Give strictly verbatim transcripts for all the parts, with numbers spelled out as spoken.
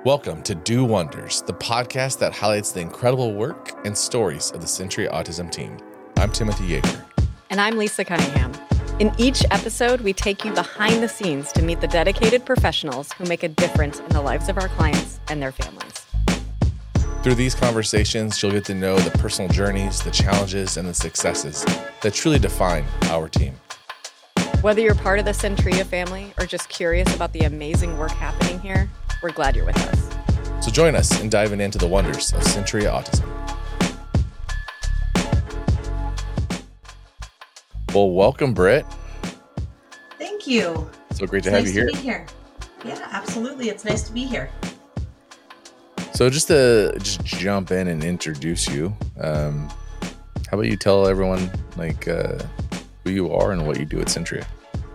Welcome to Do Wonders, the podcast that highlights the incredible work and stories of the Centria Autism team. I'm Timothy Yeager. And I'm Lisa Cunningham. In each episode, we take you behind the scenes to meet the dedicated professionals who make a difference in the lives of our clients and their families. Through these conversations, you'll get to know the personal journeys, the challenges, and the successes that truly define our team. Whether you're part of the Centria family or just curious about the amazing work happening here, we're glad you're with us. So join us in diving into the wonders of Centria Autism. Well, welcome, Britt. Thank you. So great to it's have nice you here. To be here. Yeah, absolutely. It's nice to be here. So just to just jump in and introduce you, um, how about you tell everyone like uh, who you are and what you do at Centria?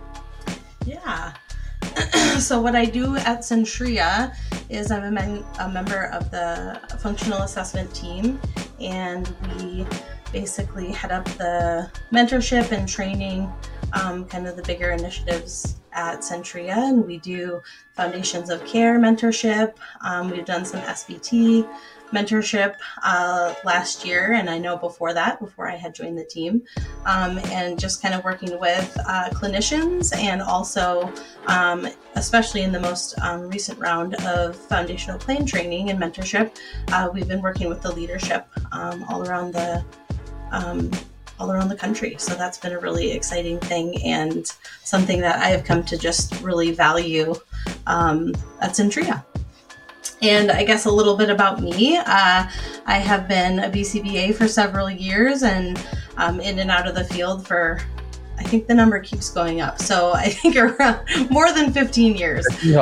Yeah. So what I do at Centria is I'm a, men- a member of the functional assessment team, and we basically head up the mentorship and training, um, kind of the bigger initiatives at Centria. And we do Foundations of Care mentorship. Um, we've done some S B T mentorship uh, last year, and I know before that, before I had joined the team, um, and just kind of working with uh, clinicians, and also, um, especially in the most um, recent round of foundational plan training and mentorship, uh, we've been working with the leadership um, all around the um, all around the country. So that's been a really exciting thing and something that I have come to just really value um, at Centria. And I guess a little bit about me. Uh, I have been a B C B A for several years and um, in and out of the field for, I think the number keeps going up. So I think around more than fifteen years. Uh,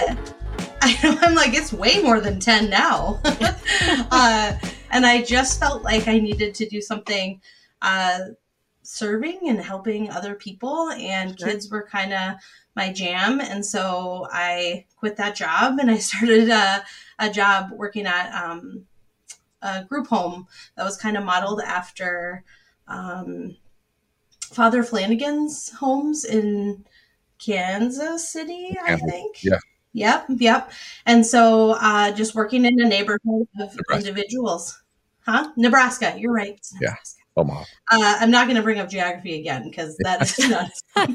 I know, I'm like, it's way more than ten now. uh, and I just felt like I needed to do something uh, serving and helping other people. And sure. Kids were kind of my jam. And so I quit that job and I started a, a job working at um, a group home that was kind of modeled after um, Father Flanagan's homes in Kansas City, I think. Yeah. Yep. Yep. And so uh, just working in a neighborhood of Nebraska. individuals. Huh? Nebraska. You're right. It's yeah. Nebraska. Omaha. Uh, I'm not going to bring up geography again because that is not.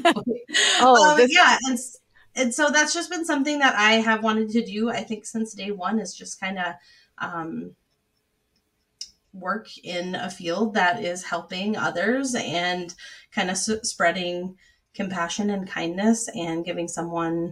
oh, um, this- yeah, and and so that's just been something that I have wanted to do. I think since day one is just kind of um, work in a field that is helping others and kind of s- spreading compassion and kindness and giving someone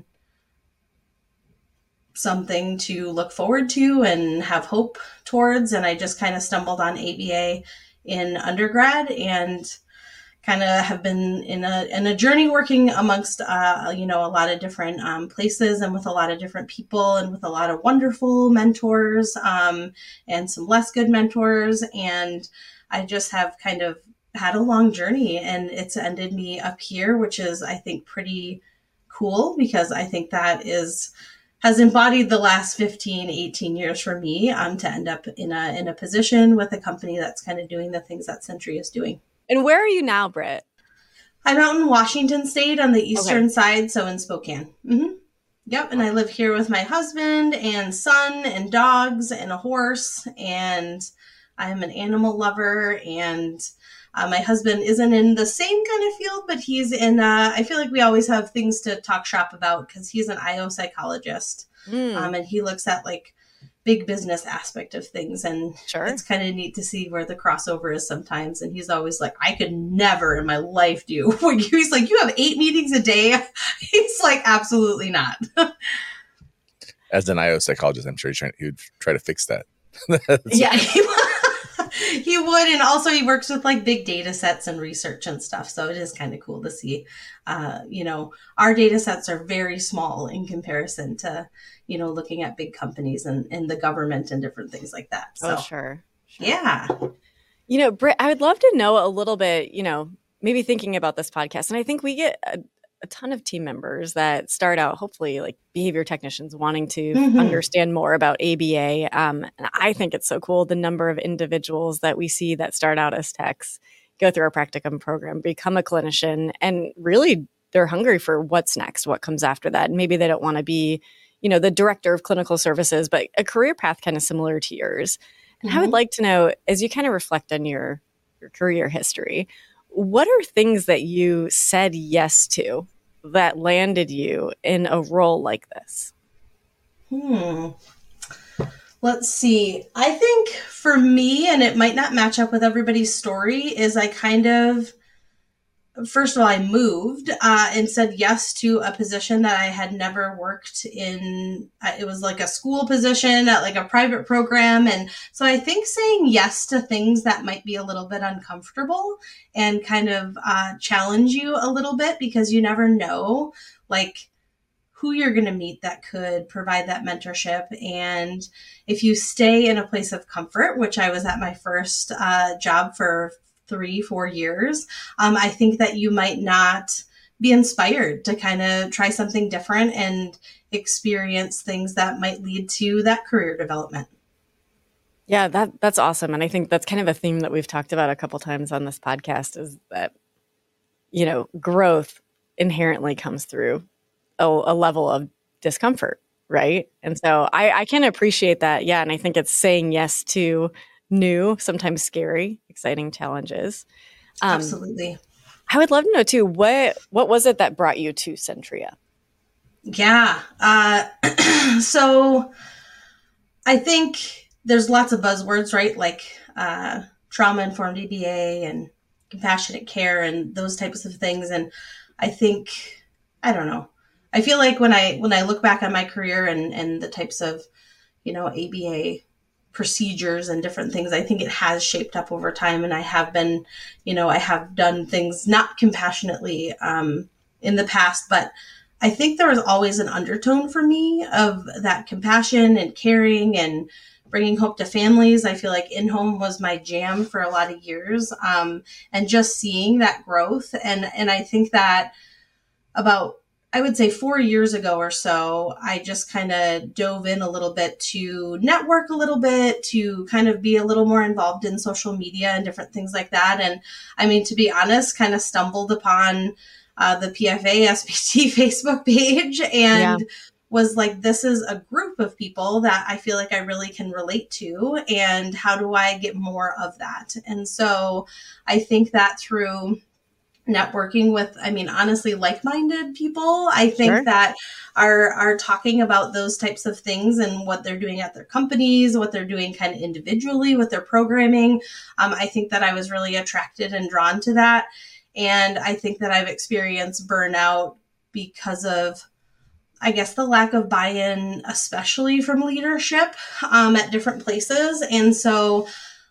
something to look forward to and have hope towards. And I just kind of stumbled on A B A in undergrad and kind of have been in a in a journey working amongst uh, you know a lot of different um, places and with a lot of different people and with a lot of wonderful mentors um, and some less good mentors, and I just have kind of had a long journey, and it's ended me up here, which is I think pretty cool because I think that is has embodied the last fifteen, eighteen years for me um, to end up in a in a position with a company that's kind of doing the things that Centria is doing. And where are you now, Britt? I'm out in Washington State on the eastern okay. side, so in Spokane. Mm-hmm. Yep, and I live here with my husband and son and dogs and a horse, and I'm an animal lover, and Uh, my husband isn't in the same kind of field, but he's in, uh, I feel like we always have things to talk shop about because he's an I O psychologist. Mm. Um, and he looks at like big business aspect of things. And sure. It's kind of neat to see where the crossover is sometimes. And he's always like, I could never in my life do. He's like, you have eight meetings a day. He's like, absolutely not. As an I O psychologist, I'm sure he's trying, he would try to fix that. yeah. He would, and also he works with like big data sets and research and stuff. So it is kind of cool to see, uh, you know, our data sets are very small in comparison to, you know, looking at big companies and, and the government and different things like that. So, oh, sure. sure. Yeah. You know, Britt, I would love to know a little bit, you know, maybe thinking about this podcast. And I think we get a, a ton of team members that start out, hopefully, like behavior technicians wanting to mm-hmm. understand more about A B A. Um, and I think it's so cool, the number of individuals that we see that start out as techs, go through our practicum program, become a clinician, and really they're hungry for what's next, what comes after that. And maybe they don't want to be, you know, the director of clinical services, but a career path kind of similar to yours. And mm-hmm. I would like to know, as you kind of reflect on your, your career history, what are things that you said yes to that landed you in a role like this? Hmm. Let's see. I think for me, and it might not match up with everybody's story, is I kind of, first of all, I moved uh, and said yes to a position that I had never worked in. Uh, it was like a school position at like a private program. And so I think saying yes to things that might be a little bit uncomfortable and kind of uh, challenge you a little bit, because you never know, like, who you're going to meet that could provide that mentorship. And if you stay in a place of comfort, which I was at my first uh, job for three, four years, um, I think that you might not be inspired to kind of try something different and experience things that might lead to that career development. Yeah, that that's awesome. And I think that's kind of a theme that we've talked about a couple times on this podcast, is that, you know, growth inherently comes through a, a level of discomfort, right? And so I, I can appreciate that. Yeah. And I think it's saying yes to new, sometimes scary, exciting challenges. Um, Absolutely. I would love to know too, what what was it that brought you to Centria? Yeah. Uh, so I think there's lots of buzzwords, right? Like uh, trauma-informed A B A and compassionate care and those types of things. And I think, I don't know, I feel like when I when I look back on my career and, and the types of, you know, A B A procedures and different things, I think it has shaped up over time. And I have been, you know, I have done things not compassionately um, in the past, but I think there was always an undertone for me of that compassion and caring and bringing hope to families. I feel like in-home was my jam for a lot of years, um, and just seeing that growth. And, and I think that about I would say four years ago or so, I just kind of dove in a little bit to network a little bit, to kind of be a little more involved in social media and different things like that. And I mean, to be honest, kind of stumbled upon uh, the P F A S B T Facebook page and yeah. was like, this is a group of people that I feel like I really can relate to. And how do I get more of that? And so I think that through networking with, I mean, honestly, like-minded people, I think sure. that are are talking about those types of things and what they're doing at their companies, what they're doing kind of individually with their programming. Um, I think that I was really attracted and drawn to that. And I think that I've experienced burnout because of, I guess, the lack of buy-in, especially from leadership um, at different places. And so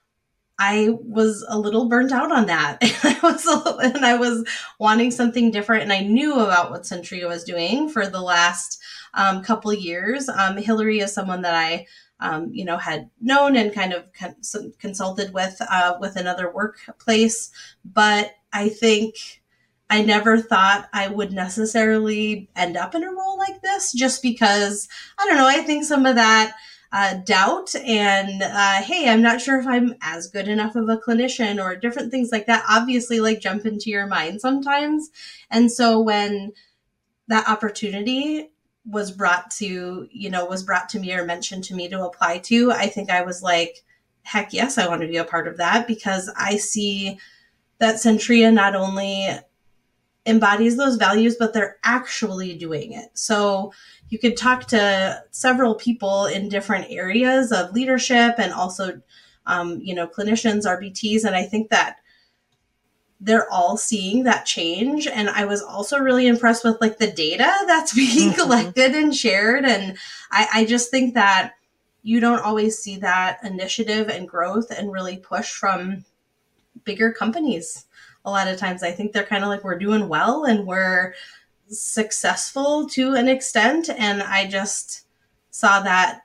I was a little burnt out on that. And I was a little, and I was wanting something different. And I knew about what Centria was doing for the last um, couple of years. Um, Hillary is someone that I, um, you know, had known and kind of con- consulted with uh, with another workplace. But I think I never thought I would necessarily end up in a role like this, just because, I don't know, I think some of that Uh, doubt and, uh, hey, I'm not sure if I'm as good enough of a clinician or different things like that, obviously, like, jump into your mind sometimes. And so when that opportunity was brought to, you know, was brought to me or mentioned to me to apply to, I think I was like, heck yes, I want to be a part of that, because I see that Centria not only embodies those values, but they're actually doing it. So you could talk to several people in different areas of leadership and also, um, you know, clinicians, R B Ts. And I think that they're all seeing that change. And I was also really impressed with like the data that's being mm-hmm. collected and shared. And I, I just think that you don't always see that initiative and growth and really push from bigger companies. A lot of times I think they're kind of like, we're doing well and we're successful to an extent. And I just saw that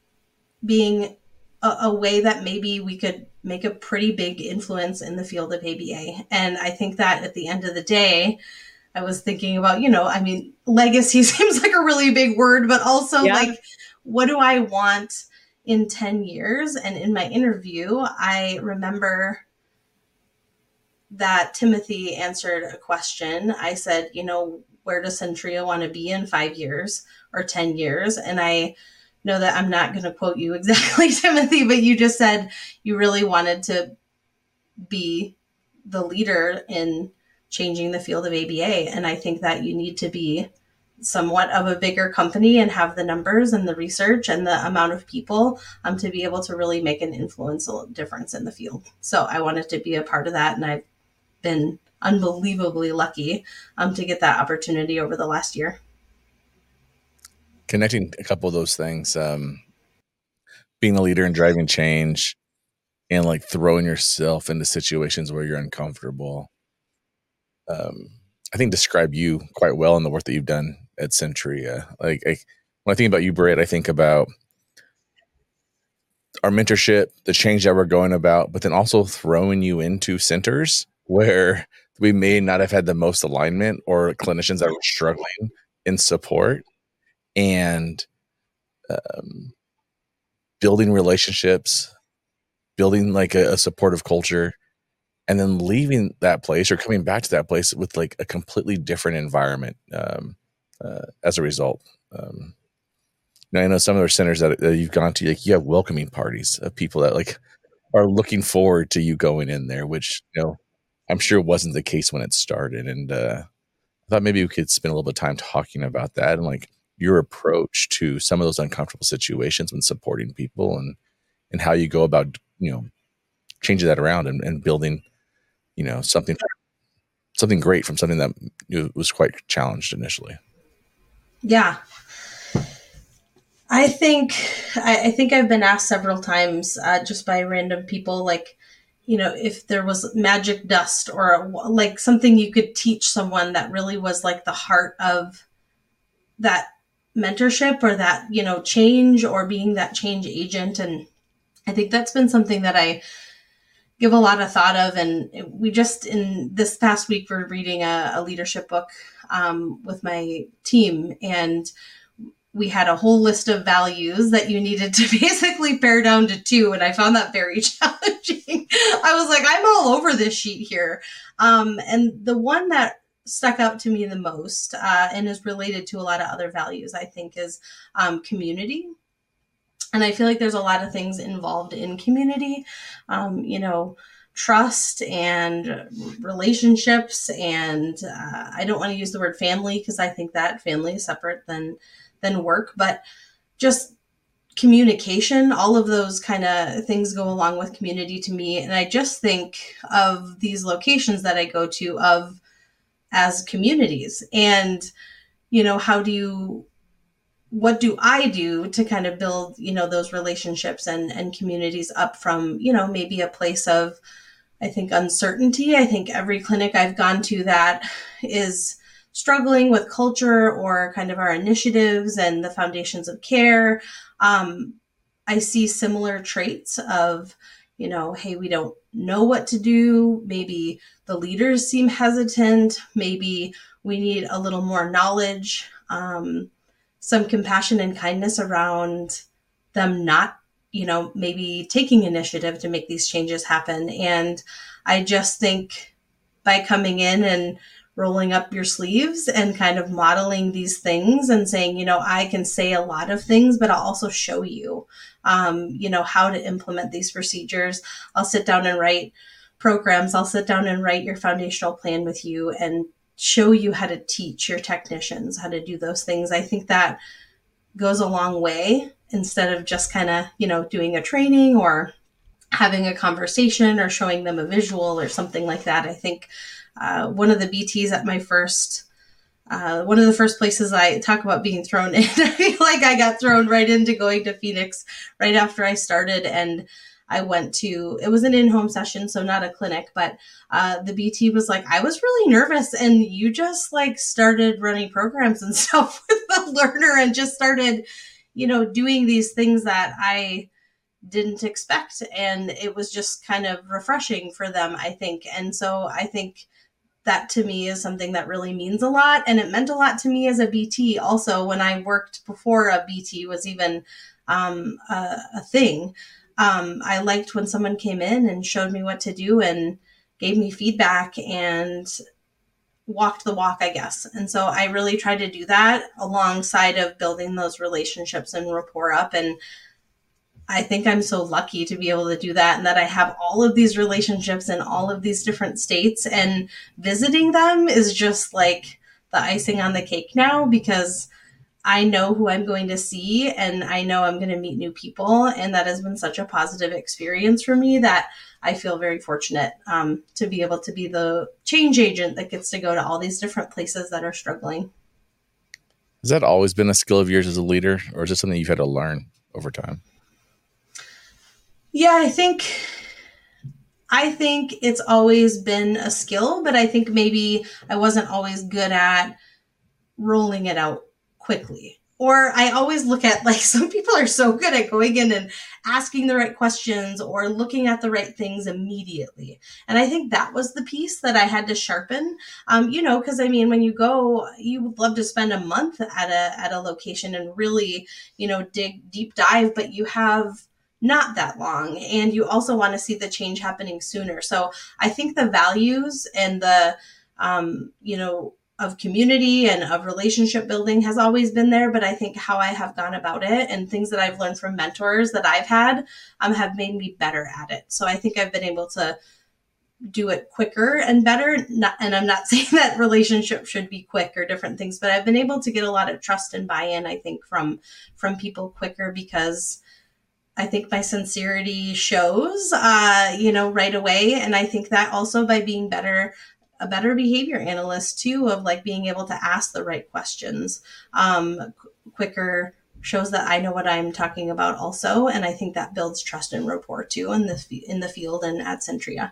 being a, a way that maybe we could make a pretty big influence in the field of A B A. And I think that at the end of the day, I was thinking about, you know, I mean, legacy seems like a really big word, but also yeah. like, what do I want in ten years? And in my interview, I remember that Timothy answered a question. I said, you know, where does Centria want to be in five years or ten years? And I know that I'm not going to quote you exactly, Timothy, but you just said you really wanted to be the leader in changing the field of A B A. And I think that you need to be somewhat of a bigger company and have the numbers and the research and the amount of people um, to be able to really make an influential difference in the field. So I wanted to be a part of that. And I've been unbelievably lucky um, to get that opportunity over the last year. Connecting a couple of those things, um, being a leader and driving change and like throwing yourself into situations where you're uncomfortable. Um, I think describe you quite well in the work that you've done at Centria. Like I, when I think about you, Britt, I think about our mentorship, the change that we're going about, but then also throwing you into centers where we may not have had the most alignment or clinicians that were struggling in support, and um, building relationships, building like a, a supportive culture, and then leaving that place or coming back to that place with like a completely different environment um, uh, as a result. Um, you know, I know some of the centers that, that you've gone to, like you have welcoming parties of people that like are looking forward to you going in there, which, you know, I'm sure wasn't the case when it started. And uh, I thought maybe we could spend a little bit of time talking about that and like your approach to some of those uncomfortable situations when supporting people, and, and how you go about, you know, changing that around and, and building, you know, something, something great from something that was quite challenged initially. Yeah. I think, I, I think I've been asked several times uh, just by random people, like, you know, if there was magic dust or like something you could teach someone that really was like the heart of that mentorship or that, you know, change or being that change agent. And I think that's been something that I give a lot of thought of. And we just, in this past week, we're reading a, a leadership book um, with my team, and we had a whole list of values that you needed to basically pare down to two. And I found that very challenging. I was like, I'm all over this sheet here. Um, and the one that stuck out to me the most uh, and is related to a lot of other values, I think, is um, community. And I feel like there's a lot of things involved in community, um, you know, trust and relationships. And uh, I don't want to use the word family because I think that family is separate than than work, but just communication, all of those kind of things go along with community to me. And I just think of these locations that I go to of as communities, and, you know, how do you, what do I do to kind of build, you know, those relationships and, and communities up from, you know, maybe a place of, I think, uncertainty. I think every clinic I've gone to that is struggling with culture or kind of our initiatives and the foundations of care, um, I see similar traits of, you know, hey, we don't know what to do. Maybe the leaders seem hesitant. Maybe we need a little more knowledge, um, some compassion and kindness around them not, you know, maybe taking initiative to make these changes happen. And I just think by coming in and rolling up your sleeves and kind of modeling these things and saying, you know, I can say a lot of things, but I'll also show you, um, you know, how to implement these procedures. I'll sit down and write programs. I'll sit down and write your foundational plan with you and show you how to teach your technicians how to do those things. I think that goes a long way instead of just kind of, you know, doing a training or having a conversation or showing them a visual or something like that. I think Uh, one of the B Ts at my first, uh, one of the first places I talk about being thrown in, I feel like I got thrown right into going to Phoenix right after I started. And I went to, it was an in-home session, so not a clinic, but uh, the B T was like, I was really nervous and you just like started running programs and stuff with the learner and just started, you know, doing these things that I didn't expect. And it was just kind of refreshing for them, I think. And so I think that to me is something that really means a lot. And it meant a lot to me as a B T also when I worked before a B T was even um, a, a thing. Um, I liked when someone came in and showed me what to do and gave me feedback. And walked the walk, I guess. And so I really try to do that alongside of building those relationships and rapport up. And I think I'm so lucky to be able to do that, and that I have all of these relationships in all of these different states, and visiting them is just like the icing on the cake now, because I know who I'm going to see and I know I'm going to meet new people. And that has been such a positive experience for me that I feel very fortunate um, to be able to be the change agent that gets to go to all these different places that are struggling. Has that always been a skill of yours as a leader, or is it something you've had to learn over time? Yeah, I think I think it's always been a skill, but I think maybe I wasn't always good at rolling it out quickly. Or I always look at, like, some people are so good at going in and asking the right questions or looking at the right things immediately. And I think that was the piece that I had to sharpen, um, you know, because I mean, when you go, you would love to spend a month at a, at a location and really, you know, dig deep dive, but you have not that long. And you also want to see the change happening sooner. So I think the values and the, um, you know, of community and of relationship building has always been there. But I think how I have gone about it and things that I've learned from mentors that I've had um, have made me better at it. So I think I've been able to do it quicker and better. Not, and I'm not saying that relationships should be quick or different things, but I've been able to get a lot of trust and buy-in, I think, from, from people quicker, because I think my sincerity shows, uh, you know, right away. And I think that also by being better, a better behavior analyst too, of like being able to ask the right questions um, qu- quicker shows that I know what I'm talking about also. And I think that builds trust and rapport too in the, in the field and at Centria.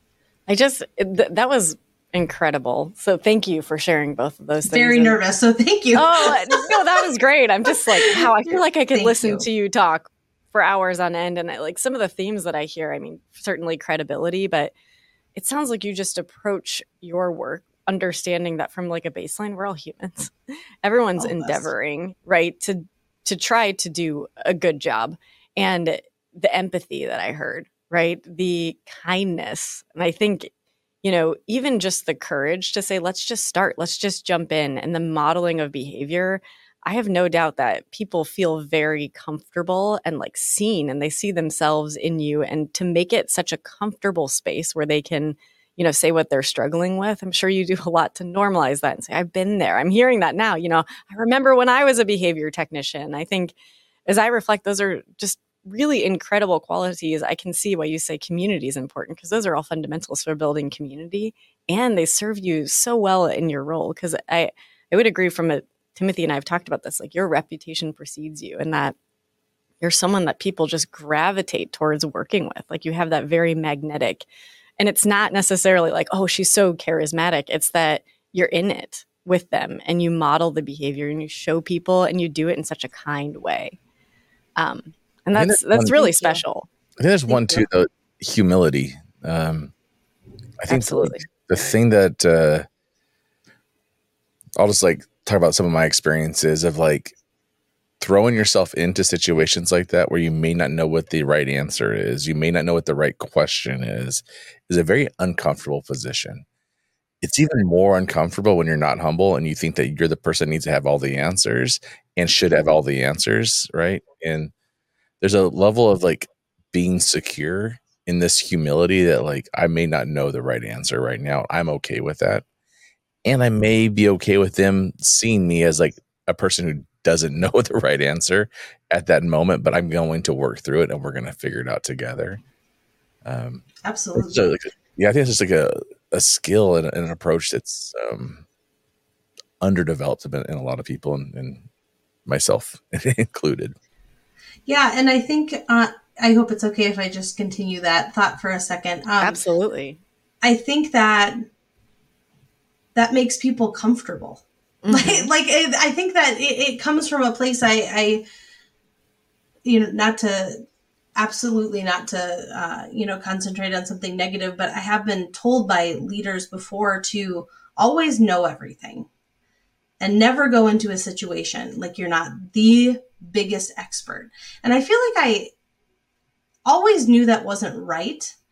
I just, th- that was incredible. So thank you for sharing both of those things. Very and, nervous. So thank you. Oh, no, that was great. I'm just like, how I feel like I could Thank listen you. to you talk for hours on end. And I, like some of the themes that I hear, I mean, certainly credibility, but it sounds like you just approach your work understanding that from like a baseline, we're all humans. Everyone's All of us. endeavoring, right, to to try to do a good job. And the empathy that I heard, right, the kindness. And I think, you know, even just the courage to say, let's just start, let's just jump in, and the modeling of behavior. I have no doubt that people feel very comfortable and like seen, and they see themselves in you. And to make it such a comfortable space where they can, you know, say what they're struggling with, I'm sure you do a lot to normalize that and say, I've been there. I'm hearing that now. You know, I remember when I was a behavior technician. I think as I reflect, those are just really incredible qualities. I can see why you say community is important, because those are all fundamentals for building community, and they serve you so well in your role. Because I, I would agree from a Timothy and I have talked about this, like your reputation precedes you, and that you're someone that people just gravitate towards working with. Like you have that very magnetic, and it's not necessarily like, oh, she's so charismatic. It's that you're in it with them and you model the behavior and you show people and you do it in such a kind way. Um, and that's, that's one, really special. I think there's Thank one you. too, though, humility. Um, I think Absolutely. the, the thing that, uh, I'll just like talk about some of my experiences of like throwing yourself into situations like that where you may not know what the right answer is, you may not know what the right question is, is a very uncomfortable position. It's even more uncomfortable when you're not humble and you think that you're the person that needs to have all the answers and should have all the answers, right? And there's a level of like being secure in this humility that like, I may not know the right answer right now. I'm okay with that. And I may be okay with them seeing me as like a person who doesn't know the right answer at that moment, but I'm going to work through it and we're going to figure it out together. Um, Absolutely. so like, yeah, I think it's just like a, a skill and an approach that's um, underdeveloped in, in a lot of people, and, and myself included. Yeah. And I think, uh, I hope it's okay if I just continue that thought for a second. Um, Absolutely. I think that that makes people comfortable. Mm-hmm. Like, like it, I think that it, it comes from a place I, I, you know, not to, absolutely not to, uh, you know, concentrate on something negative, but I have been told by leaders before to always know everything and never go into a situation like you're not the biggest expert. And I feel like I always knew that wasn't right.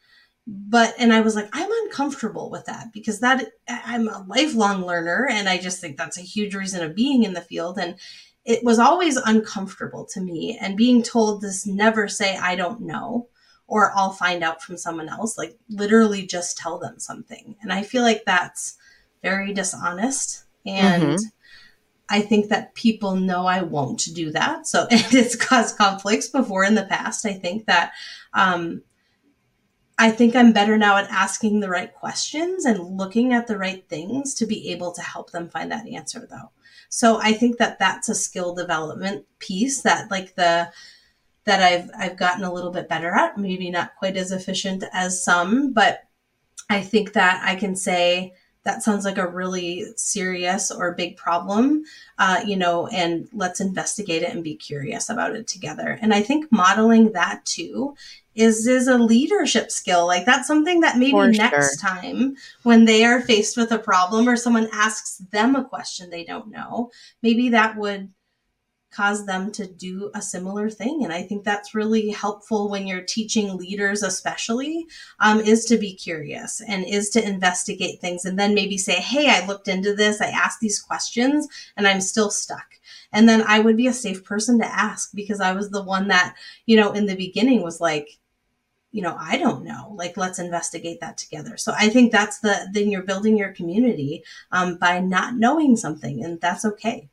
But, and I was like, I'm uncomfortable with that because that I'm a lifelong learner. And I just think that's a huge reason of being in the field. And it was always uncomfortable to me. And being told this, never say, I don't know, or I'll find out from someone else, like literally just tell them something. And I feel like that's very dishonest. And mm-hmm. I think that people know I won't do that. So and it's caused conflicts before in the past. I think that, um, I think I'm better now at asking the right questions and looking at the right things to be able to help them find that answer, though. So I think that that's a skill development piece that like the that I've I've gotten a little bit better at, maybe not quite as efficient as some, but I think that I can say that sounds like a really serious or big problem, uh, you know, and let's investigate it and be curious about it together. And I think modeling that too is is a leadership skill. Like that's something that maybe For next sure. time when they are faced with a problem or someone asks them a question they don't know, maybe that would cause them to do a similar thing. And I think that's really helpful when you're teaching leaders, especially, um, is to be curious and is to investigate things and then maybe say, hey, I looked into this, I asked these questions and I'm still stuck. And then I would be a safe person to ask because I was the one that, you know, in the beginning was like, you know, I don't know, like, let's investigate that together. So I think that's the, then you're building your community um, by not knowing something, and that's okay.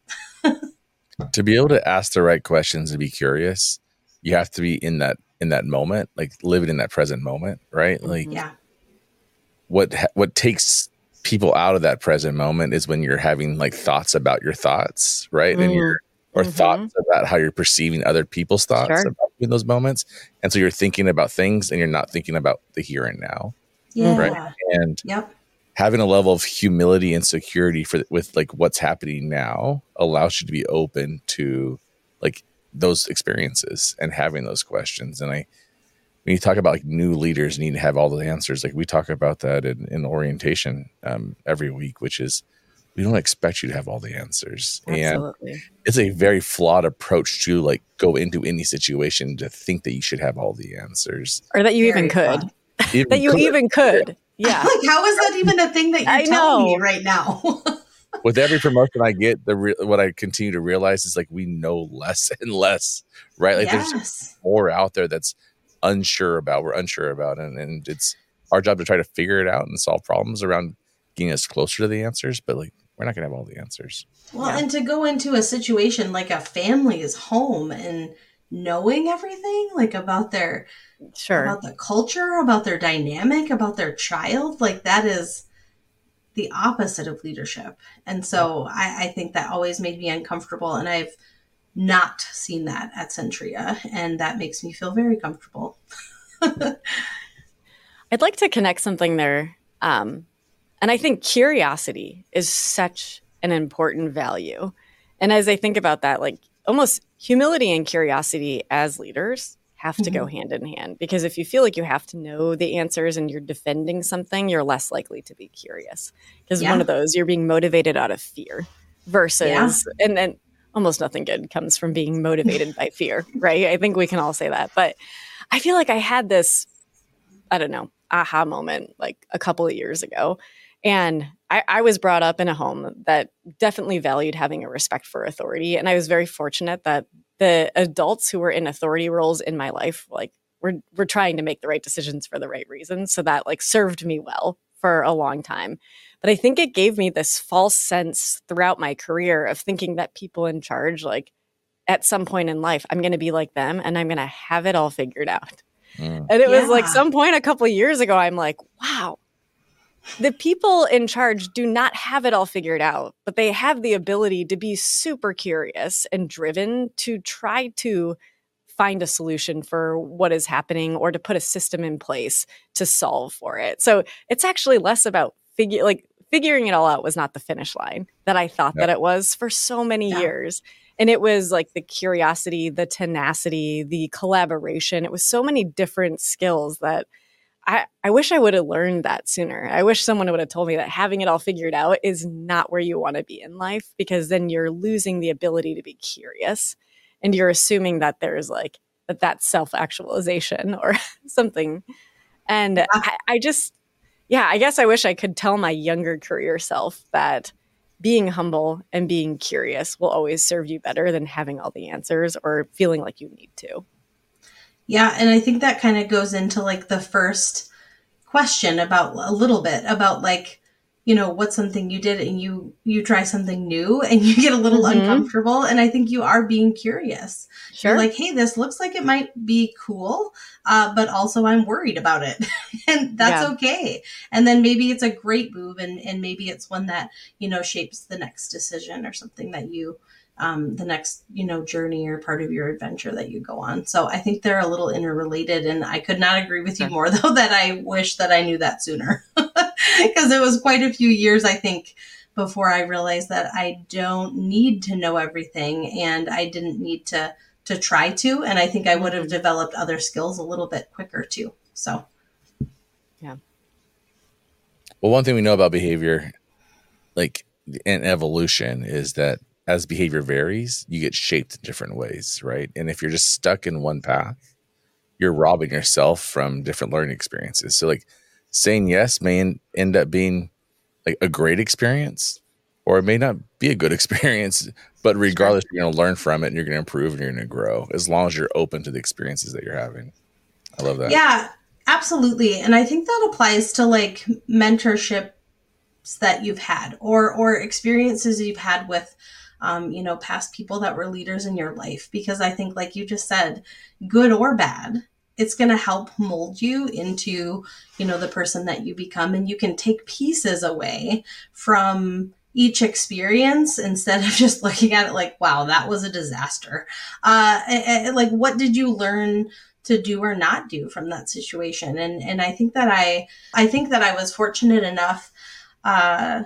To be able to ask the right questions and be curious, you have to be in that in that moment, like living in that present moment, right? Like, yeah. What what takes people out of that present moment is when you're having like thoughts about your thoughts, right? Mm. And you're or mm-hmm. thoughts about how you're perceiving other people's thoughts sure. about you in those moments, and so you're thinking about things and you're not thinking about the here and now, yeah. right? And yep. having a level of humility and security for with like what's happening now allows you to be open to like those experiences and having those questions. And I, when you talk about like new leaders need to have all the answers, like we talk about that in, in orientation um, every week, which is we don't expect you to have all the answers. Absolutely. And it's a very flawed approach to like go into any situation to think that you should have all the answers. Or that you very even could. Even that you could. even could. Yeah. Like, how is that even a thing that you're I telling know. me right now? With every promotion I get, the re- what I continue to realize is like we know less and less, right? Like yes. there's just more out there that's unsure about, we're unsure about. And, and it's our job to try to figure it out and solve problems around getting us closer to the answers. But like, we're not going to have all the answers. Well, yeah. and to go into a situation like a family is home and knowing everything, like about their, sure, about the culture, about their dynamic, about their child, like that is the opposite of leadership. And so I, I think that always made me uncomfortable. And I've not seen that at Centria. And that makes me feel very comfortable. I'd like to connect something there. Um, and I think curiosity is such an important value. And as I think about that, like almost humility and curiosity as leaders have to mm-hmm. go hand in hand, because if you feel like you have to know the answers and you're defending something, you're less likely to be curious, because yeah. one of those, you're being motivated out of fear versus, yeah. and then almost nothing good comes from being motivated by fear, right? I think we can all say that. But I feel like I had this, I don't know, aha moment like a couple of years ago. And I, I was brought up in a home that definitely valued having a respect for authority. And I was very fortunate that the adults who were in authority roles in my life, like were, were trying to make the right decisions for the right reasons. So that like served me well for a long time. But I think it gave me this false sense throughout my career of thinking that people in charge, like at some point in life, I'm going to be like them and I'm going to have it all figured out. Mm. And it yeah. was like some point a couple of years ago, I'm like, wow. The people in charge do not have it all figured out, but they have the ability to be super curious and driven to try to find a solution for what is happening or to put a system in place to solve for it. So it's actually less about figure like figuring it all out was not the finish line that I thought yep. that it was for so many yeah. years. And it was like the curiosity, the tenacity, the collaboration. It was so many different skills that I, I wish I would have learned that sooner. I wish someone would have told me that having it all figured out is not where you want to be in life, because then you're losing the ability to be curious and you're assuming that there's like that that's self-actualization or something. And Yeah. I, I just, yeah, I guess I wish I could tell my younger career self that being humble and being curious will always serve you better than having all the answers or feeling like you need to. Yeah. And I think that kind of goes into like the first question about a little bit about like, you know, what's something you did and you, you try something new and you get a little Mhm. uncomfortable. And I think you are being curious. Sure. You're like, hey, this looks like it might be cool, uh, but also I'm worried about it. And that's Yeah. okay. And then maybe it's a great move and, and maybe it's one that, you know, shapes the next decision or something that you, um, the next, you know, journey or part of your adventure that you go on. So I think they're a little interrelated, and I could not agree with you Sure. more though, that I wish that I knew that sooner, because it was quite a few years, I think, before I realized that I don't need to know everything and I didn't need to, to try to. And I think I would have Mhm. developed other skills a little bit quicker too. So. Yeah. Well, one thing we know about behavior, like in evolution, is that as behavior varies, you get shaped in different ways, right? And if you're just stuck in one path, you're robbing yourself from different learning experiences. So like saying yes may en- end up being like a great experience, or it may not be a good experience, but regardless, you're going to learn from it and you're going to improve and you're going to grow as long as you're open to the experiences that you're having. I love that. Yeah, absolutely. And I think that applies to like mentorships that you've had or or experiences you've had with um, you know, past people that were leaders in your life. Because I think, like you just said, good or bad, it's going to help mold you into, you know, the person that you become. And you can take pieces away from each experience instead of just looking at it like, wow, that was a disaster. Uh, and, and, like, what did you learn to do or not do from that situation? And and I think that I I think that I was fortunate enough uh,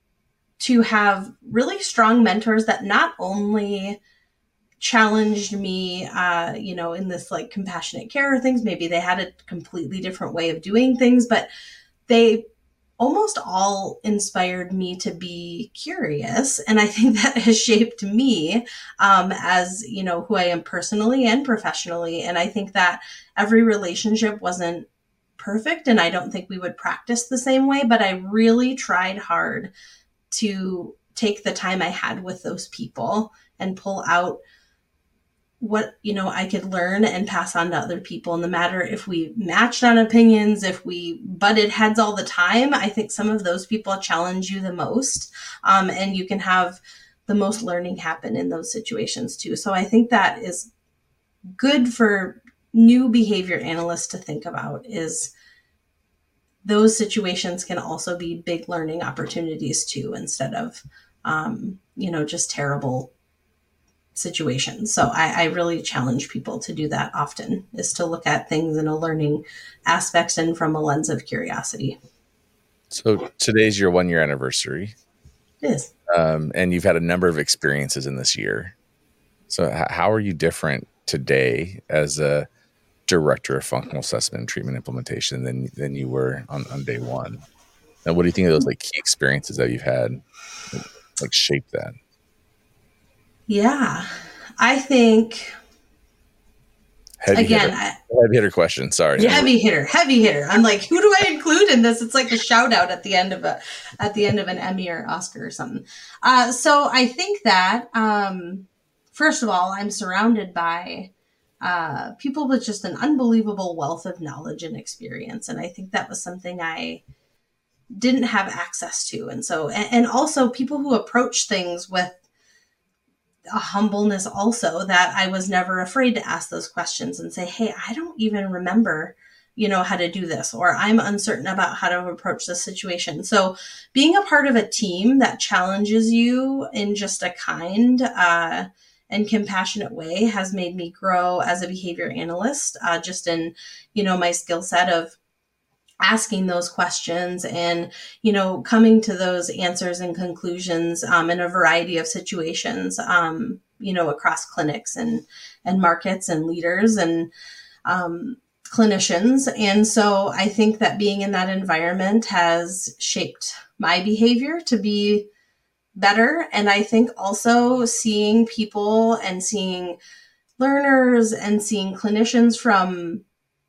to have really strong mentors that not only challenged me, uh, you know, in this like compassionate care things. Maybe they had a completely different way of doing things, but they almost all inspired me to be curious. And I think that has shaped me um, as, you know, who I am personally and professionally. And I think that every relationship wasn't perfect, and I don't think we would practice the same way, but I really tried hard to take the time I had with those people and pull out what, you know, I could learn and pass on to other people. And no matter if we matched on opinions, if we butted heads all the time, I think some of those people challenge you the most. Um, and you can have the most learning happen in those situations too. So I think that is good for new behavior analysts to think about, is those situations can also be big learning opportunities too, instead of, um, you know, just terrible situations. So I, I really challenge people to do that often, is to look at things in a learning aspect and from a lens of curiosity. So today's your one year anniversary. It is. Um, and you've had a number of experiences in this year. So h- how are you different today as a director of functional assessment and treatment implementation than than you were on, on day one? And what do you think of those like key experiences that you've had that, like shape that? Yeah, I think Heavy again, hitter. I, Heavy hitter question. Sorry. heavy hitter, heavy hitter. I'm like, who do I include in this? It's like a shout out at the end of a at the end of an Emmy or Oscar or something. Uh, so I think that um, first of all, I'm surrounded by uh, people with just an unbelievable wealth of knowledge and experience, and I think that was something I didn't have access to. And so, and, and also people who approach things with a humbleness also, that I was never afraid to ask those questions and say, hey, I don't even remember, you know, how to do this, or I'm uncertain about how to approach this situation. So being a part of a team that challenges you in just a kind uh, and compassionate way has made me grow as a behavior analyst, uh, just in, you know, my skill set of asking those questions and, you know, coming to those answers and conclusions um, in a variety of situations, um, you know, across clinics and, and markets and leaders and um, clinicians. And so I think that being in that environment has shaped my behavior to be better. And I think also seeing people and seeing learners and seeing clinicians from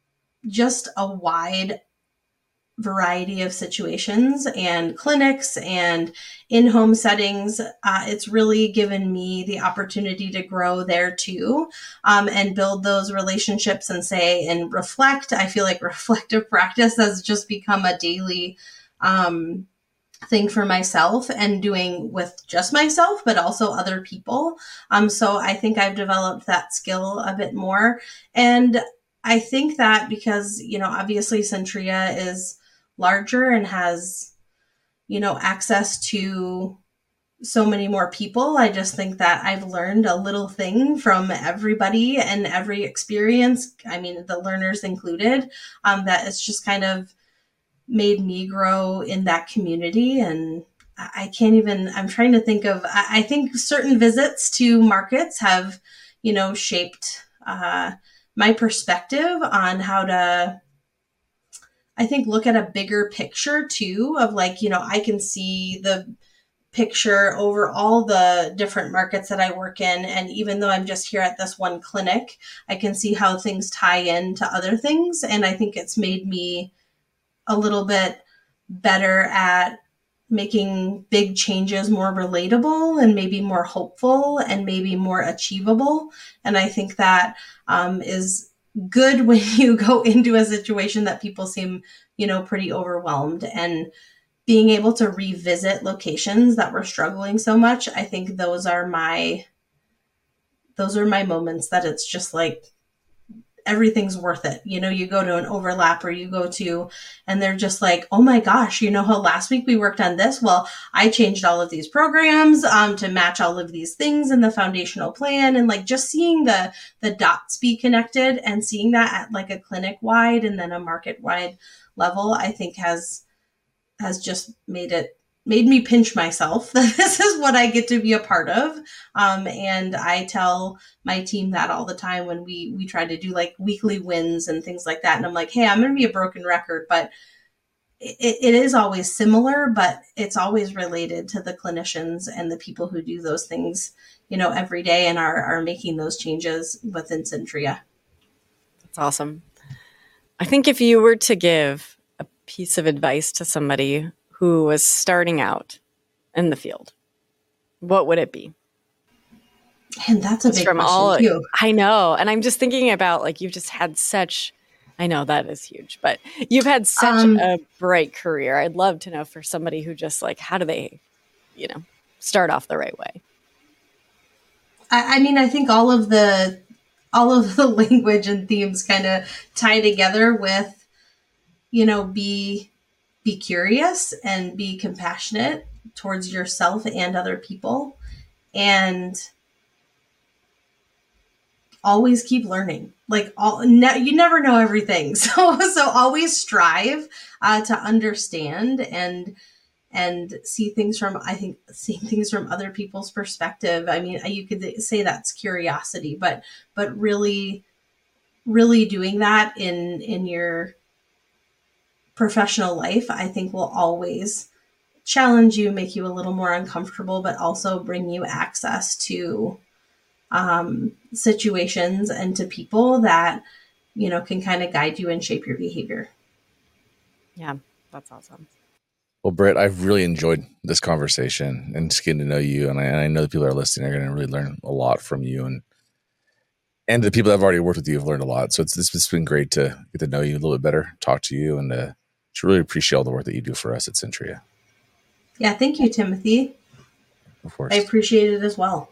just a wide variety of situations and clinics and in-home settings. Uh, it's really given me the opportunity to grow there too, um, and build those relationships and say and reflect. I feel like reflective practice has just become a daily um, thing for myself and doing with just myself, but also other people. Um, so I think I've developed that skill a bit more. And I think that because, you know, obviously Centria is larger and has, you know, access to so many more people. I just think that I've learned a little thing from everybody and every experience. I mean, the learners included, um, that it's just kind of made me grow in that community. And I can't even, I'm trying to think of, I think certain visits to markets have, you know, shaped uh, my perspective on how to, I think, look at a bigger picture too, of like, you know, I can see the picture over all the different markets that I work in. And even though I'm just here at this one clinic, I can see how things tie into other things. And I think it's made me a little bit better at making big changes more relatable and maybe more hopeful and maybe more achievable. And I think that um, is good when you go into a situation that people seem, you know, pretty overwhelmed. And being able to revisit locations that were struggling so much, I think those are my, those are my moments that it's just like, everything's worth it. You know, you go to an overlap or you go to, and they're just like, oh my gosh, you know how last week we worked on this? Well, I changed all of these programs um, to match all of these things in the foundational plan. And like just seeing the, the dots be connected and seeing that at like a clinic wide and then a market wide level, I think has, has just made it, made me pinch myself that this is what I get to be a part of. Um, and I tell my team that all the time when we, we try to do like weekly wins and things like that. And I'm like, hey, I'm going to be a broken record, but it, it is always similar, but it's always related to the clinicians and the people who do those things, you know, every day and are, are making those changes within Centria. That's awesome. I think if you were to give a piece of advice to somebody who was starting out in the field, what would it be? And that's a big from question all, too. I know. And I'm just thinking about like, you've just had such, I know that is huge, but you've had such Um, a bright career. I'd love to know for somebody who just like, how do they, you know, start off the right way? I, I mean, I think all of the, all of the language and themes kind of tie together with, you know, be, be curious and be compassionate towards yourself and other people, and always keep learning. Like all, ne- you never know everything. So, so always strive uh, to understand and, and see things from, I think seeing things from other people's perspective. I mean, you could say that's curiosity, but, but really, really doing that in, in your professional life, I think will always challenge you, make you a little more uncomfortable, but also bring you access to um, situations and to people that, you know, can kind of guide you and shape your behavior. Yeah, that's awesome. Well, Britt, I've really enjoyed this conversation and just getting to know you. And I, and I know the people that are listening are going to really learn a lot from you. And and the people that have already worked with you have learned a lot. So it's, it's, it's been great to get to know you a little bit better, talk to you, and uh, to really appreciate all the work that you do for us at Centria. Yeah, thank you, Timothy. Of course. I appreciate it as well.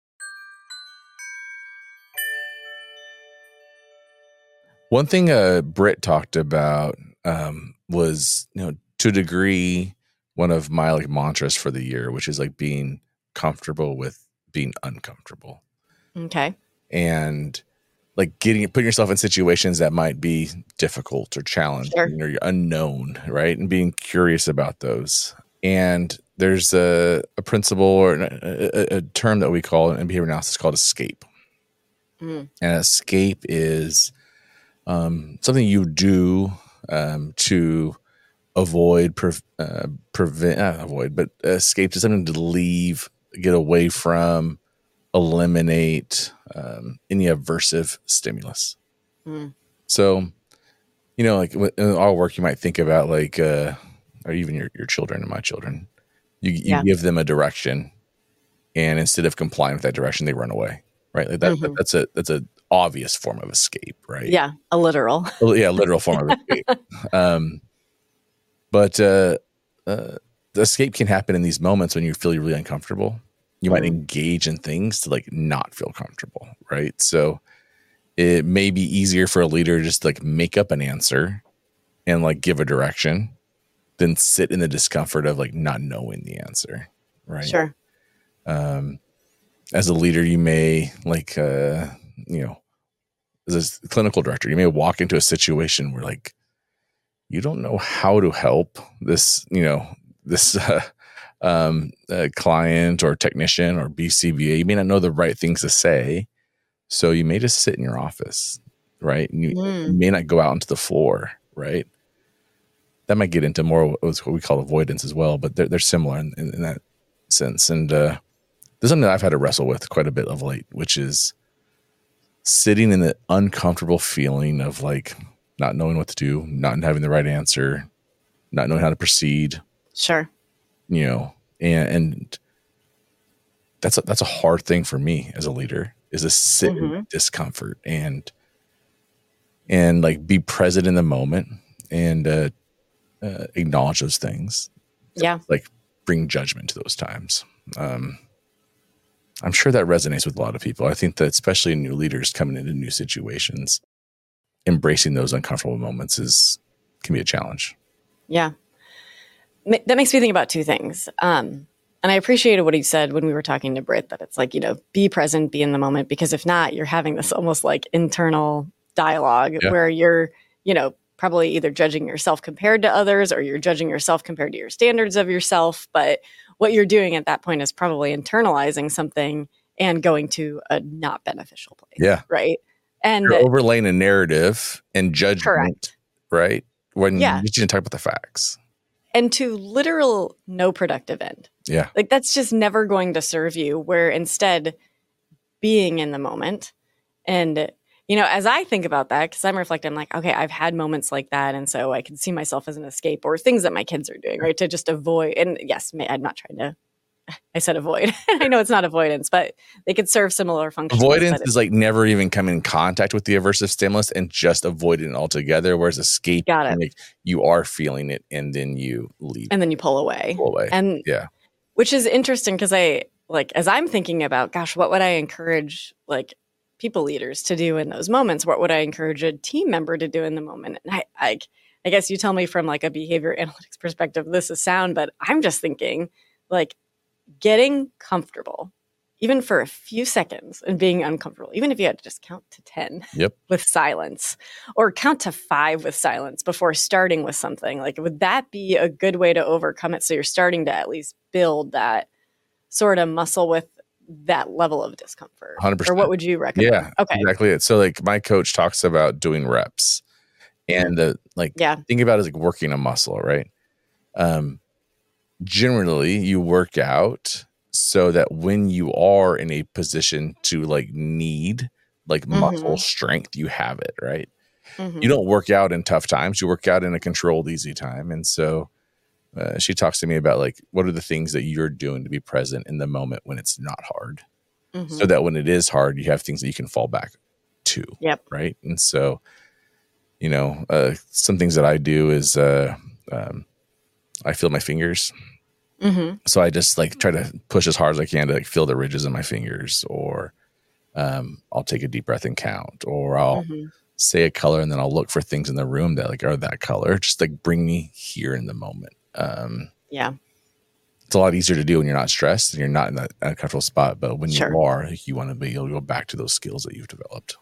One thing uh, Britt talked about um, was, you know, to a degree, one of my like mantras for the year, which is like being comfortable with being uncomfortable. Okay. And like getting putting yourself in situations that might be difficult or challenging Sure. or you're unknown, right? And being curious about those. And there's a, a principle or a, a, a term that we call in behavior analysis called escape. Mm. And escape is um, something you do um, to avoid, pre- uh, prevent, not avoid, but escape is something to leave, get away from, eliminate um, any aversive stimulus. Mm. So you know, like in our work, you might think about like, uh, or even your, your children and my children, you, you Yeah. give them a direction, and instead of complying with that direction, they run away, right? Like that, Mhm. that's a, that's a obvious form of escape, right? Yeah, a literal. Well, yeah, literal form of escape. Um, but uh, uh, the escape can happen in these moments when you feel really uncomfortable. You might Mhm. engage in things to like not feel comfortable, right? So it may be easier for a leader to just like make up an answer and like give a direction than sit in the discomfort of like not knowing the answer, right? Sure. Um, as a leader, you may like, uh, you know, as a clinical director, you may walk into a situation where like you don't know how to help this, you know, this uh, um, uh, client or technician or B C B A. You may not know the right things to say, so you may just sit in your office, right? And you, Mm. you may not go out into the floor, right? That might get into more what we call avoidance as well, but they're they're similar in, in, in that sense. And uh, there's something that I've had to wrestle with quite a bit of late, which is sitting in the uncomfortable feeling of like not knowing what to do, not having the right answer, not knowing how to proceed, Sure. you know, and, and that's a, that's a hard thing for me as a leader, is to sit in Mhm. that discomfort and and like be present in the moment and uh, uh, acknowledge those things. Yeah. Like bring judgment to those times. Um, I'm sure that resonates with a lot of people. I think that especially new leaders coming into new situations, embracing those uncomfortable moments is can be a challenge. Yeah. Ma- That makes me think about two things. Um, and I appreciated what he said when we were talking to Britt, that it's like, you know, be present, be in the moment, because if not, you're having this almost like internal dialogue Yeah. where you're, you know, probably either judging yourself compared to others, or you're judging yourself compared to your standards of yourself. But what you're doing at that point is probably internalizing something and going to a not beneficial place. Yeah. Right. And You're overlaying a narrative and judgment, correct. right? When Yeah. you didn't talk about the facts. And to literal no productive end. Yeah. Like that's just never going to serve you, where instead being in the moment. And, you know, as I think about that, because I'm reflecting, I'm like, okay, I've had moments like that. And so I can see myself as an escape, or things that my kids are doing, right? To just avoid. And yes, may, I'm not trying to, I said avoid. I know it's not avoidance, but they could serve similar functions. Avoidance but is like never even coming in contact with the aversive stimulus and just avoiding it altogether. Whereas escape, Got it. like, you are feeling it and then you leave. And then you pull away. Pull away. And yeah. Which is interesting because I like, as I'm thinking about, gosh, what would I encourage like people leaders to do in those moments? What would I encourage a team member to do in the moment? And I, I, I guess you tell me from like a behavior analytics perspective, this is sound, but I'm just thinking like getting comfortable, even for a few seconds, and being uncomfortable, even if you had to just count to ten Yep. with silence, or count to five with silence before starting with something. Like, would that be a good way to overcome it? So you're starting to at least build that sort of muscle with that level of discomfort. one hundred percent. Or what would you recommend? Yeah, Okay. exactly it. So like my coach talks about doing reps, and uh, like Yeah. think about it as like working a muscle, right? Um, generally you work out so that when you are in a position to like need like muscle Mhm. strength, you have it, right? Mhm. You don't work out in tough times, you work out in a controlled, easy time. And so uh, she talks to me about like, what are the things that you're doing to be present in the moment when it's not hard, Mhm. so that when it is hard, you have things that you can fall back to. Yep. Right. And so, you know, uh, some things that I do is uh, um, I feel my fingers. Mhm. So I just like try to push as hard as I can to like feel the ridges in my fingers, or um, I'll take a deep breath and count, or I'll Mhm. say a color and then I'll look for things in the room that like are that color, just like bring me here in the moment. Um, Yeah. it's a lot easier to do when you're not stressed and you're not in that uncomfortable spot. But when Sure. you are, you want to be able to go back to those skills that you've developed.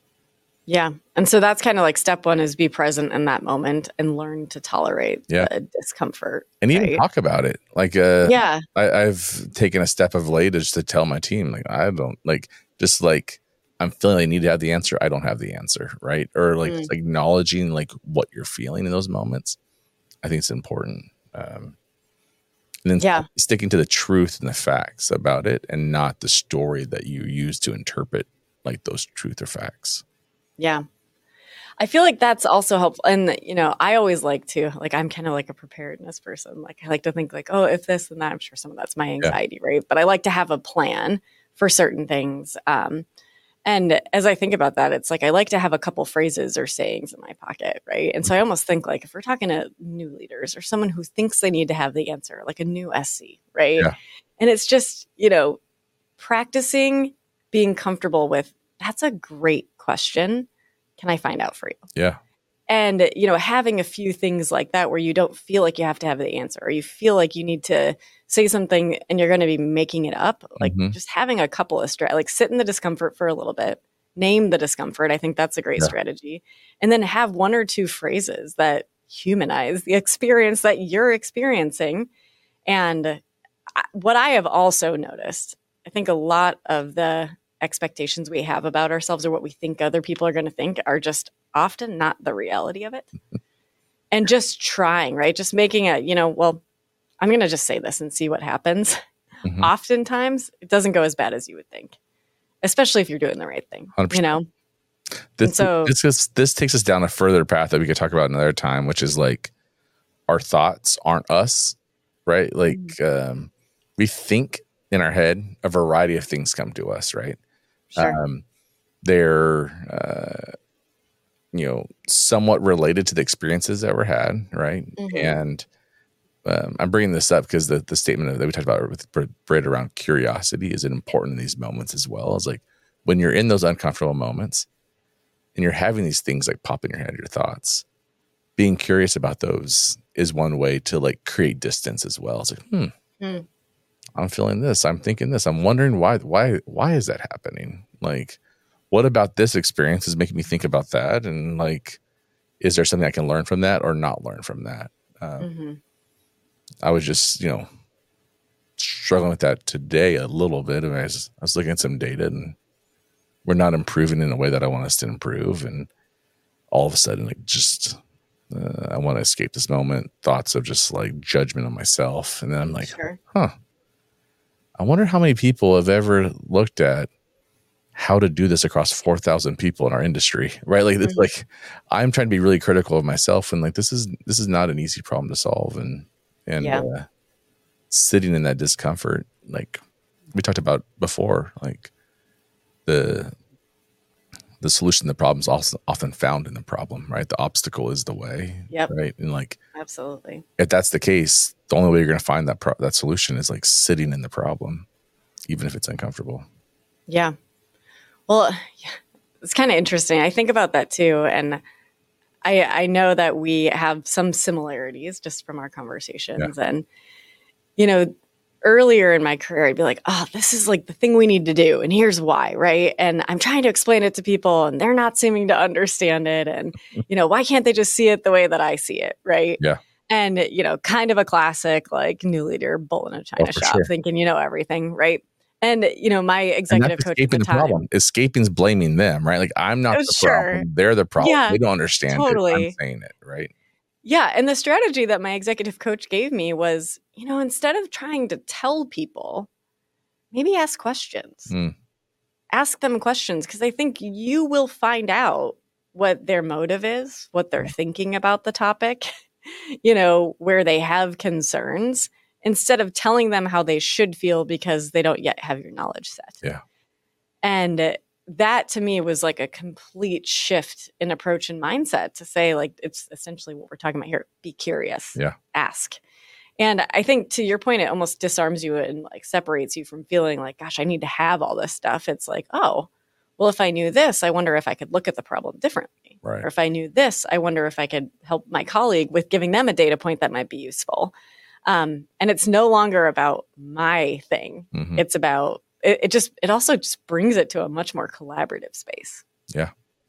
Yeah. And so that's kind of like step one, is be present in that moment and learn to tolerate Yeah. the discomfort. And even right? talk about it. Like, uh, Yeah. I, I've taken a step of late just to tell my team, like, I don't like, just like, I'm feeling I need to have the answer. I don't have the answer. Right. Or like Mm. just acknowledging like what you're feeling in those moments. I think it's important. Um, and then Yeah. sticking to the truth and the facts about it, and not the story that you use to interpret like those truth or facts. Yeah. I feel like that's also helpful. And, you know, I always like to, like, I'm kind of like a preparedness person. Like, I like to think like, oh, if this and that, I'm sure some of that's my anxiety, yeah. right? But I like to have a plan for certain things. Um, and as I think about that, it's like, I like to have a couple phrases or sayings in my pocket, right? And so I almost think like, if we're talking to new leaders or someone who thinks they need to have the answer, like a new S C, right? Yeah. And it's just, you know, practicing being comfortable with, that's a great question. Can I find out for you? Yeah. And, you know, having a few things like that where you don't feel like you have to have the answer or you feel like you need to say something and you're going to be making it up, like mm-hmm. just having a couple of, stra- like sit in the discomfort for a little bit, name the discomfort. I think that's a great yeah. strategy. And then have one or two phrases that humanize the experience that you're experiencing. And I, what I have also noticed, I think a lot of the expectations we have about ourselves or what we think other people are going to think are just often not the reality of it. And just trying, right? Just making a, you know, well, I'm going to just say this and see what happens. Mm-hmm. Oftentimes, it doesn't go as bad as you would think, especially if you're doing the right thing, one hundred percent. You know? This, so, this, is, this takes us down a further path that we could talk about another time, which is like our thoughts aren't us, right? Like mm-hmm. um, we think in our head, a variety of things come to us, right? Sure. Um, they're, uh, you know, somewhat related to the experiences that were had, right? Mm-hmm. And um, I'm bringing this up because the the statement that we talked about with Britt around curiosity is important in these moments as well. It's like when you're in those uncomfortable moments and you're having these things like pop in your head, your thoughts, being curious about those is one way to like create distance as well. It's like, hmm. Mm. I'm feeling this. I'm thinking this. I'm wondering why, why, why is that happening? Like, what about this experience is making me think about that? And like, is there something I can learn from that or not learn from that? Um, mm-hmm. I was just, you know, struggling with that today a little bit. And I was, I was looking at some data and we're not improving in a way that I want us to improve. And all of a sudden, like just, uh, I want to escape this moment. Thoughts of just like judgment on myself. And then I'm like, sure. huh. I wonder how many people have ever looked at how to do this across four thousand people in our industry, right? Like, it's mm-hmm. like, I'm trying to be really critical of myself and like, this is, this is not an easy problem to solve. And, and yeah. uh, sitting in that discomfort, like we talked about before, like the, the solution to the problem is also often found in the problem, right? The obstacle is the way, yep. right? And like, absolutely. If that's the case, the only way you're going to find that pro- that solution is like sitting in the problem, even if it's uncomfortable. Yeah. Well, yeah, it's kind of interesting. I think about that too. And I, I know that we have some similarities just from our conversations. Yeah. And, you know, earlier in my career, I'd be like, oh, this is like the thing we need to do. And here's why, right? And I'm trying to explain it to people and they're not seeming to understand it. And, you know, why can't they just see it the way that I see it, right? Yeah. And, you know, kind of a classic, like new leader, bull in a china oh, shop, sure. thinking you know everything, right? And, you know, my executive coach at the, the time. Problem. Escaping's blaming them, right? Like, I'm not the sure. problem. They're the problem. Yeah, they don't understand totally. it. I'm saying it, right? Yeah. And the strategy that my executive coach gave me was, you know, instead of trying to tell people, maybe ask questions. Mm. Ask them questions because I think you will find out what their motive is, what they're thinking about the topic, you know, where they have concerns, instead of telling them how they should feel because they don't yet have your knowledge set. Yeah. And that to me was like a complete shift in approach and mindset to say, like, it's essentially what we're talking about here. Be curious. Yeah. Ask. And I think to your point, it almost disarms you and like separates you from feeling like, gosh, I need to have all this stuff. It's like, oh, well, if I knew this, I wonder if I could look at the problem differently. Right. Or if I knew this, I wonder if I could help my colleague with giving them a data point that might be useful. Um, and it's no longer about my thing. Mm-hmm. It's about, it, it just, it also just brings it to a much more collaborative space. Yeah.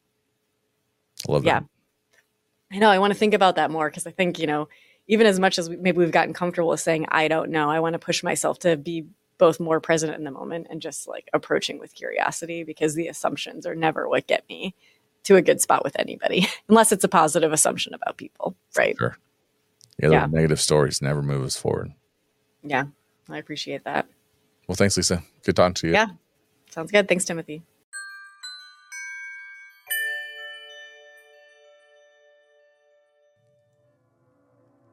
I love yeah. that. I know. I want to think about that more because I think, you know, even as much as we, maybe we've gotten comfortable with saying, I don't know, I want to push myself to be both more present in the moment and just like approaching with curiosity because the assumptions are never what get me to a good spot with anybody, unless it's a positive assumption about people. Right. Sure. Yeah, yeah. Negative stories never move us forward. Yeah, I appreciate that. Well, thanks, Lisa. Good talking to you. Yeah, sounds good. Thanks, Timothy.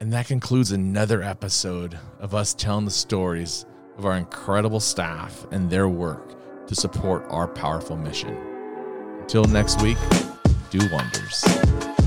And that concludes another episode of us telling the stories of our incredible staff and their work to support our powerful mission. Until next week, do wonders.